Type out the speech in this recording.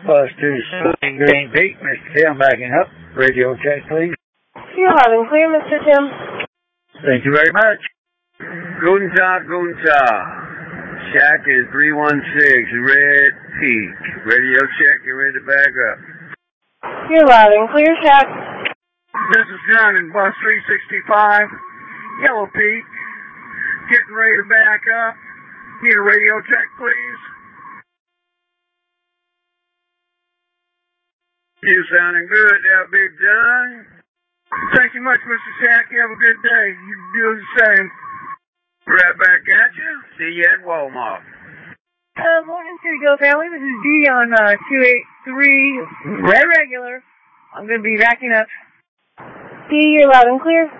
Bus to Sunny Green Peak. Mr. Tim backing up. Radio check, please. You're loud and clear, Mr. Tim. Thank you very much. Guten Tag, Guten Tag. Shack is 316, Red Peak. Radio check, you ready to back up? You're loud and clear, Shack. This is John in Bus 365, Yellow Peak. Getting ready to back up. Need a radio check, please. You sounding good there, Big John. Thank you much, Mr. Shack. You have a good day. You do the same. Right back at you. See you at Walmart. Morning, City Go family. This is Dee on 283 Red Regular. I'm going to be backing up. Dee, you're loud and clear.